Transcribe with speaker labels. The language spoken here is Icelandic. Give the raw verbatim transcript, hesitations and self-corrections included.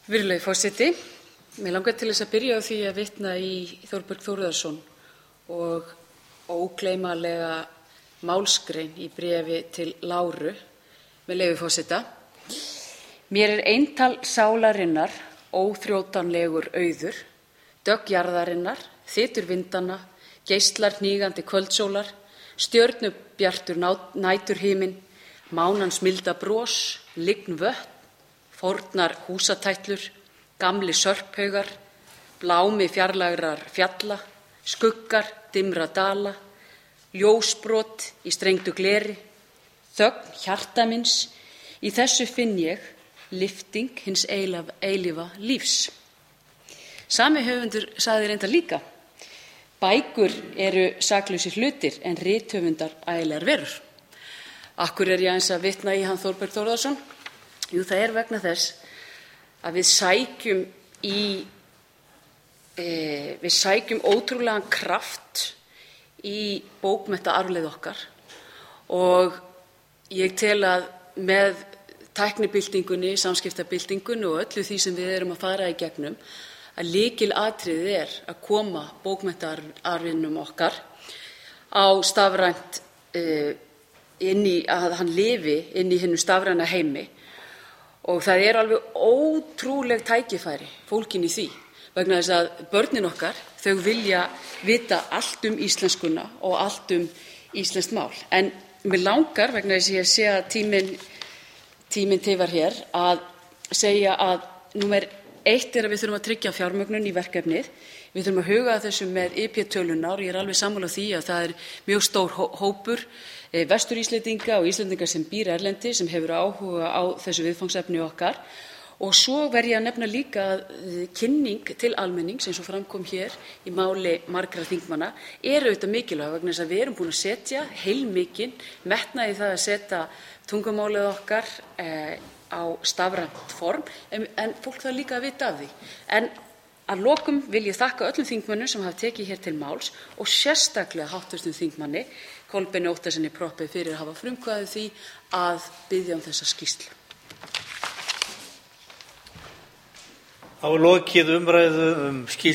Speaker 1: Virðulegi forseti, mig langar til þess að byrja á því að vitna í Þórberg Þórðarson og ógleymanlega málsgrein í bréfi til Láru, með leyfi forseta. Mér er eintal sálarinnar óþrjótanlegur auður, dögg jarðarinnar, þytur vindanna, geislar hnígandi kvöldsólar, stjörnubjartur næturhiminn, mánans milda bros, lygn vötn, fornar húsatætlur, gamli sörphaugar, blámi fjarlægrar fjalla, skuggar dimmra dala, ljósbrot í strengdu gleri, þögn hjarta míns, í þessu finn ég lyfting hins eilífa lífs. Sami höfundur sagði reyndar líka: bækur eru saklausir hlutir en rithöfundar ægilegar verur. Akkur er ég aðeins að vitna í hann Þórberg Þórðarson? Jú, það er vegna þess að við sækjum í e, við sækjum ótrúlegan kraft í bókmenntaarfleifð okkar og ég tel að með tæknibyltingunni, samskiptabyltingunni og öllu því sem við erum að fara í gegnum, að lykilatriðið er að koma bókmenntaarfinum okkar á stafrænt e, inn í að hann lifi inn í hinum stafræna heimi. Og það er alveg ótrúleg tækifæri fólkin í því, vegna þess að börnin okkar, þau vilja vita allt um íslenskuna og allt um íslenskt mál. En mig langar, vegna þess að ég sé að tíminn, tíminn tifar hér, að segja að númer eitt er að við þurfum að tryggja fjármögnun í verkefnið. Við þurfum að huga að þessu með I P-tölunar og ég er alveg sammála því að það er mjög stór hópur Vestur-Íslendinga og Íslendinga sem býr erlendi sem hefur áhuga á þessu viðfangsefni okkar. Og svo verð ég að nefna líka að kynning til almennings, eins og fram kom hér í máli margra þingmanna, er auðvitað mikilvæg vegna þess að við erum búin að setja heilmikinn metnað í það að setja tungumálið okkar eh, á stafrænt form, en, en fólk þarf líka að vita af því. En að lokum vil ég þakka öllum þingmönnum sem hafa tekið hér til máls og sérstaklega háttvirtum þingmanni Kolbeini Óttarssyni Proppé fyrir að hafa frumkvæðið því að biðja um þessa skýrslu.
Speaker 2: Þá er lokið umræðu um skýrslu